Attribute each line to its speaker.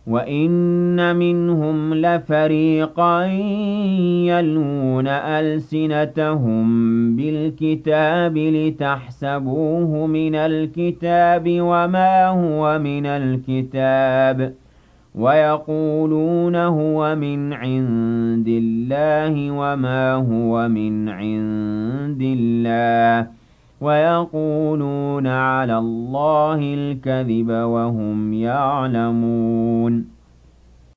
Speaker 1: وَإِنَّ مِنْهُمْ لَفَرِيقًا يَلْوُونَ أَلْسِنَتَهُم بِالْكِتَابِ لِتَحْسَبُوهُ مِنَ الْكِتَابِ وَمَا هُوَ مِنَ الْكِتَابِ وَيَقُولُونَ هُوَ مِنْ عِندِ اللَّهِ وَمَا هُوَ مِنْ عِندِ اللَّهِ وَيَقُولُونَ عَلَى اللَّهِ الْكَذِبَ وَهُمْ يَعْلَمُونَ